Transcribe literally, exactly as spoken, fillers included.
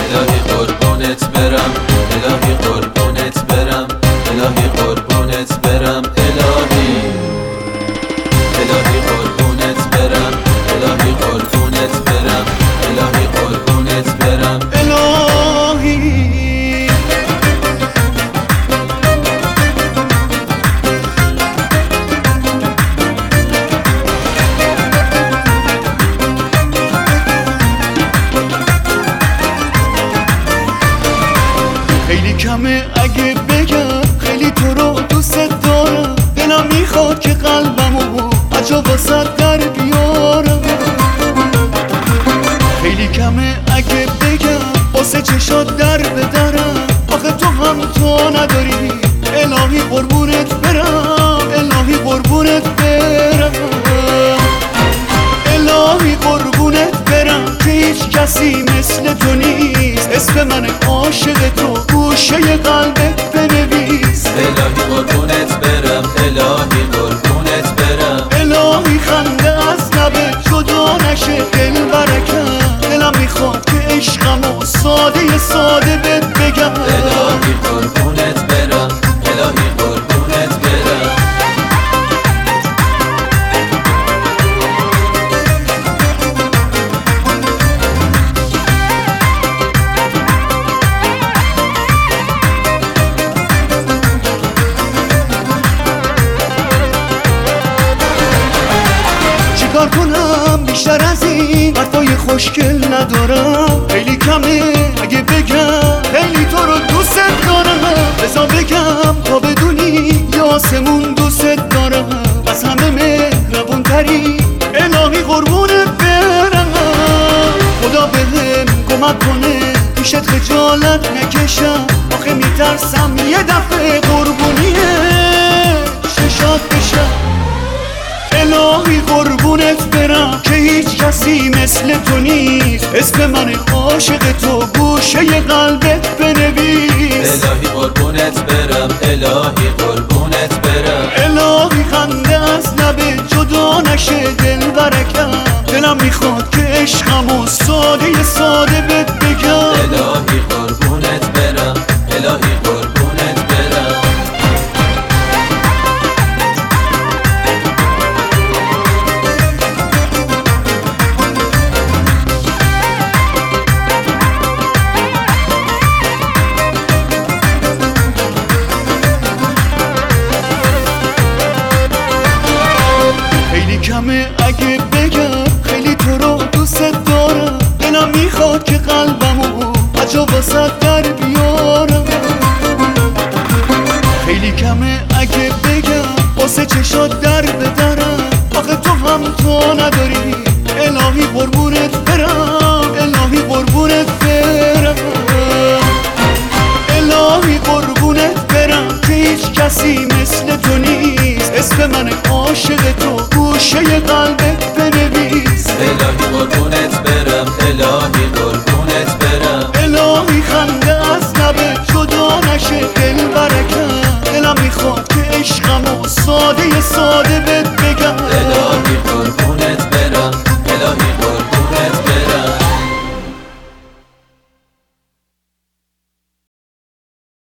الهی قربونت برم، الهی قربونت برم، الهی قربونت برم، الهی الهی قربونت برم، الهی قربونت برم، الهی قربونت برم، الهی. خیلی کمه اگه بگم خیلی تو رو دوست دارم، دلم میخواد که قلبمو عجا واسه در بیارم. خیلی کمه اگه بگم واسه چشات در بدرم، آخه تو هم تو نداری. الهی قربونت برم، الهی قربونت برم، الهی قربونت برم که هیچ کسی مثل تو نیست. اسم من عاشق تو گوشه قلبت بنویس. الهی قربونت برم، الهی قربونت برم، الهی خنده از لبت جدا نشه دل برکم. دلم میخواد که عشقمو ساده ساده بهت بگم. الهی قربونت برم، الهی قربونت برم. چیکار کنم بیشتر از این حرفای خوشگل ندارم. خیلی کمه اگه بگم خیلی تو رو دوست دارم. بذار بگم تا بدونی یا آسمون دوست دارم. از همه مهربون تری الهی قربونت برم. خدا بهم کمک کنه پیشت خجالت نکشم، آخه میترسم یه دفعه قربونیه ششات بشم. الهی قربونت برم که هیچ کسی مثل تو نیست. اسم من عاشق تو گوشه قلبت بنویس. الهی قربونت برم، الهی قربونت برم، الهی خنده از لبت جدا نشه دل برکم. دلم میخواد که عشقمو ساده ساده بهت بگم. الهی قربونت برم، الهی قربونت برم. خیلی کمه اگه بگم خیلی تو رو دوست دارم. دلم میخواد که قلبمو عجا واسه در بیارم. خیلی کمه اگه بگم واسه چشات در بدرم، آخه تو هم تو نداری. الهی قربونت برم، الهی قربونت برم، الهی قربونت برم که هیچ کسی مثل تو نیست. اسم من عاشق تو گوشه قلبت بنویس. الهی قربونت برم.